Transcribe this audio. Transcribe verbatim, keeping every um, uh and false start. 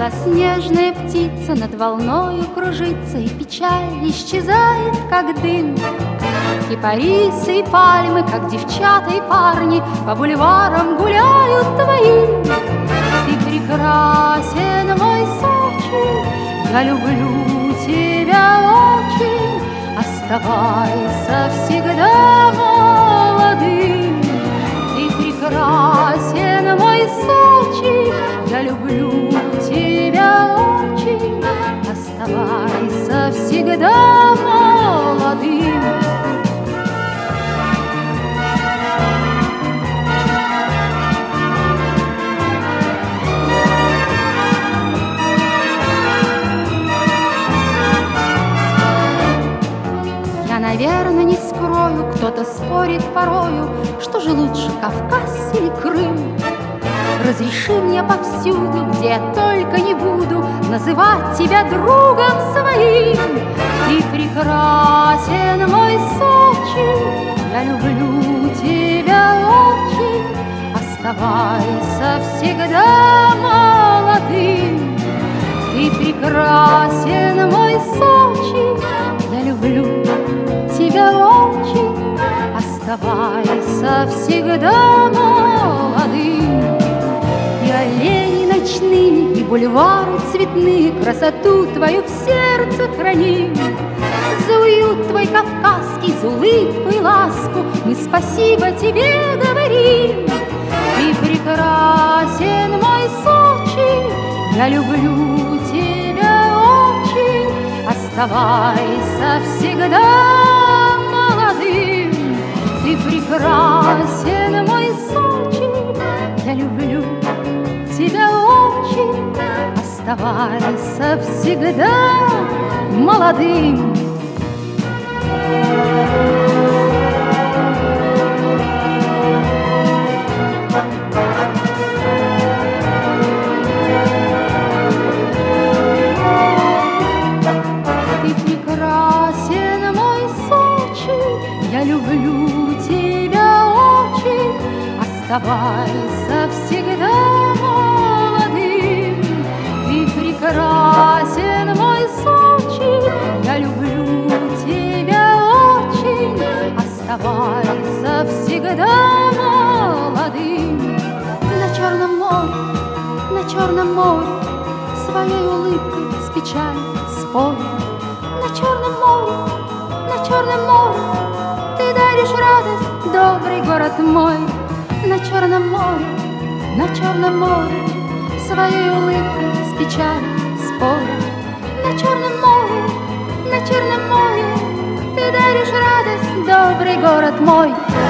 белоснежная птица над волною кружится, и печаль исчезает, как дым. Кипарисы и пальмы, как девчата и парни, по бульварам гуляют твои. Ты прекрасен, мой Сочи, я люблю тебя очень. Оставайся всегда молодым. Ты прекрасен, мой Сочи, я люблю тебя очень. Оставайся всегда молодым. Наверное, не скрою, кто-то спорит порою, что же лучше, Кавказ или Крым. Разреши мне повсюду, где я только не буду, называть тебя другом своим. Ты прекрасен, мой Сочи, я люблю тебя очень. Оставайся всегда молодым. Ты прекрасен, мой Сочи, я люблю тебя очень. Оставайся всегда молодым. И аллеи ночные, и бульвары цветные, красоту твою в сердце храни. За уют твой кавказский, за улыбку и ласку мы спасибо тебе говорим. Ты прекрасен, мой Сочи, я люблю тебя очень. Оставайся всегда молодым. Ты прекрасен, мой Сочи, я люблю тебя очень. Оставайся всегда молодым. Я люблю тебя очень. Оставайся всегда молодым. Ты прекрасен, мой Сочи, я люблю тебя очень. Оставайся всегда молодым. На Черном море, на Черном море, своей улыбкой с печалью споря. На Черном море, на Черном море ты даришь радость, добрый город мой. На Черном море, на Черном море, своей улыбкой с печалью споря. На Черном море, на Черном море ты даришь радость, добрый город мой.